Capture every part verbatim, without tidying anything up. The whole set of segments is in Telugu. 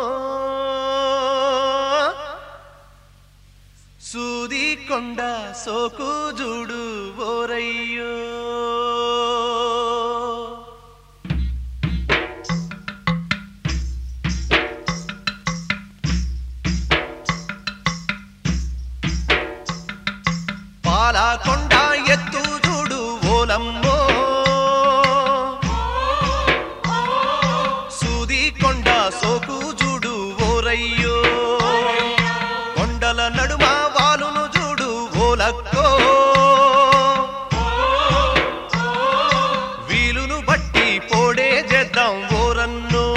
సూది కొండ సోకు జూడు ఓరయ్యో పాలకొండ ఎత్తు జూడు ఓలమ్మో సూది కొండ సోకు జూడు ఓరయ్యో కొండల నడుమ వాలును జూడు ఓలక్కో వీలును బట్టి పోడే చేద్దాం ఓరన్నో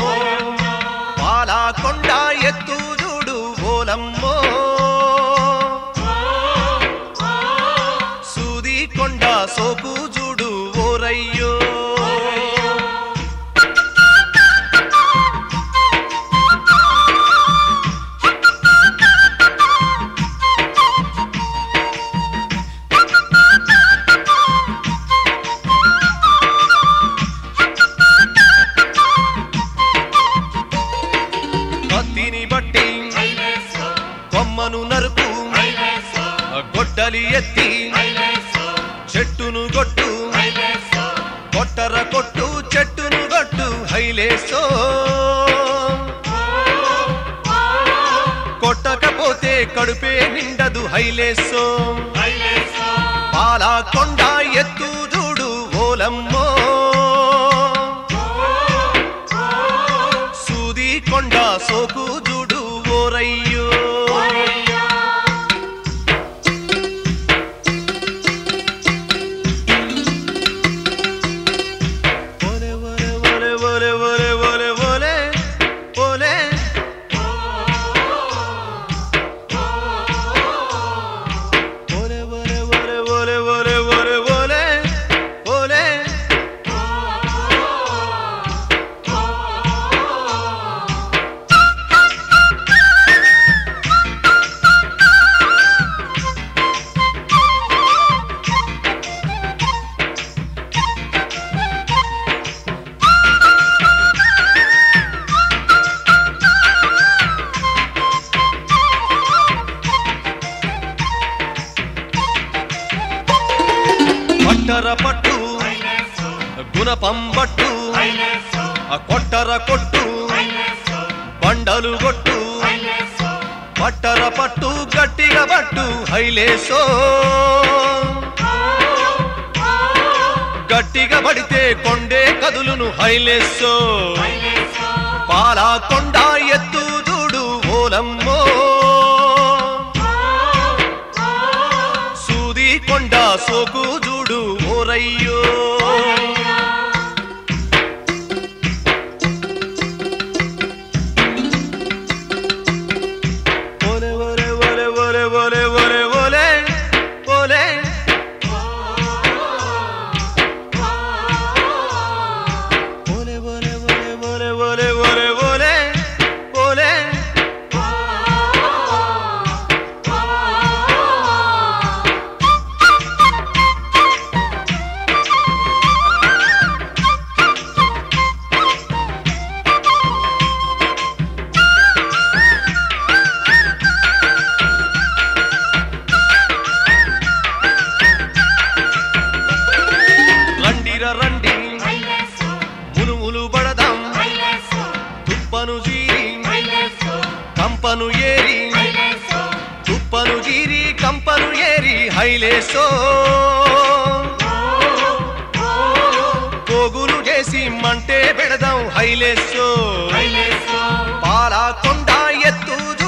పాలకొండ ఎత్తు జూడు ఓలమ్మో సూది కొండ సోకు జూడు ఓరయ్యో బట్టి కొమ్మను నరుకు గొడ్డలి ఎత్తి చెట్టును గొట్టు కొట్టర కొట్టు చెట్టును గొట్టు హైలేసో కొట్టకపోతే కడుపే నిండదు హైలేసో పాలకొండ ఎత్తు జూడు ఓలమ్మో సూది కొండ సోకు జూడు ఓరయ్యో కొట్టర పట్టు గుణపంబట్టు కొట్టర కొట్టు బండలు కొట్టు పట్టర పట్టు గట్టిగా పట్టు హైలేసో గట్టిగా పడితే కొండే కదులును హైలేసో పాలకొండ ఎత్తు జూడు ఓలమ్మో సూది కొండ సోకు జూడు ఓరయ్యో ఓలే ఓలే ఓలే ఓలే ఓలే ఓలే ఓలే ఓలే ఓలే ఓలే ఓలే ఓలే ఓలే ఓలే ఓలే రండి మునుములు బడదాం తుప్పను జీరి కంపను ఏరి తుప్పను జీరి కంపను ఏరి హైలేసో పోగులు చేసి మంటే పెడదాం హైలేసో పాలకొండ ఎత్తు